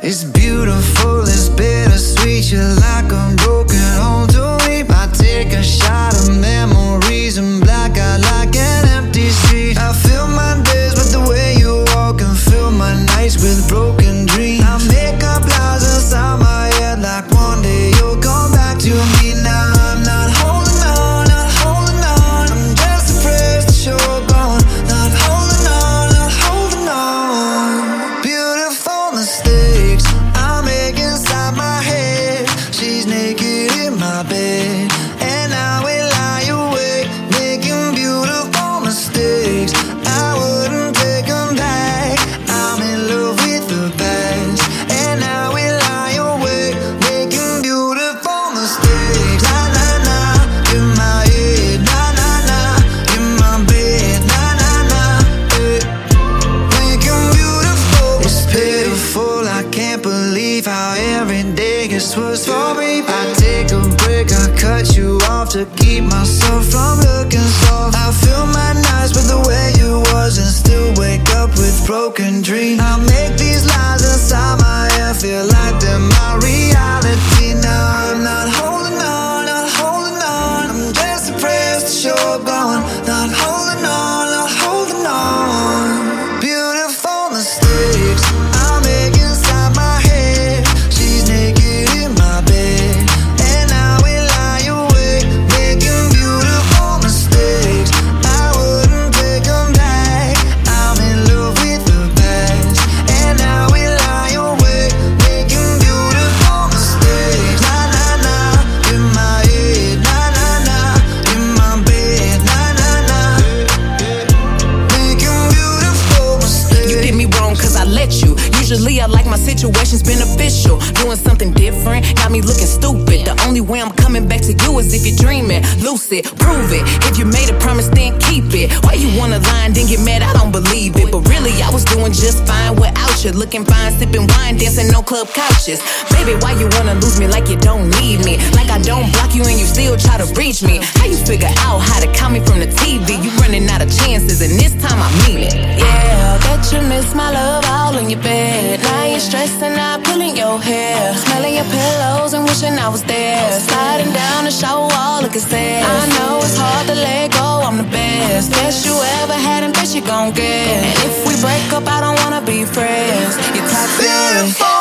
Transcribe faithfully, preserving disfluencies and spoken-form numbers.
It's beautiful, it's bittersweet. You're like a broken home to me. I take a shot of memories and black out like an empty street. I fill my days with the way you walk and fill my nights with broken dreams. I make up lies inside my head like one day you'll come back to me. Now I'm not holding on, not holding on. I'm just afraid that you're gone. Not holding on, not holding on. Beautiful mistakes I make inside my head. She's naked in my bed, and I will lie awake, making beautiful mistakes. I wouldn't take them back. I'm in love with the past, and I will lie awake, making beautiful mistakes. Na na na, in my head. Na na na, in my bed. Na na na, eh. Making beautiful. It's pitiful. I can't believe how every day gets worse for me. I take a break, I cut you off to keep myself from looking soft. I fill my nights with the way you was and still wake up with broken dreams. I make these lies inside my head feel like they're my reality. Now I'm not holding on, not holding on. I'm just depressed that you're gone. Not holding on, not holding on. Beautiful mistakes I make inside my head. She's naked in my bed, and I will lie awake, making beautiful mistakes. I wouldn't take them back. I'm in love with the past, and I will lie awake, making beautiful mistakes. Na na na, in my head. Na na na, in my bed. Na na na, making beautiful mistakes. You did me wrong cause I let you. Usually I like my situations beneficial. Doing something different got me looking stupid. The only way I'm coming back to you is if you're dreaming. Lucid, prove it. If you made a promise, then keep it. Why you wanna lie and then get mad? I don't believe it. But really, I was doing just fine without you. Looking fine, sipping wine, dancing on club couches. Baby, why you wanna lose me like you don't need me? Like I don't block you and you still try to reach me. How you figure out how to call me from the T V? You running out of chances and this time I mean it. Yeah, bet you miss my love all in your bed. Now you're stressing out, pulling your hair, smelling your pillows and wishing I was there. Sliding down the shower wall, looking sad. I know it's hard to let go, I'm the best. Best you ever had and best you gon' get. And if we break up, I don't wanna be friends. You're toxic. Beautiful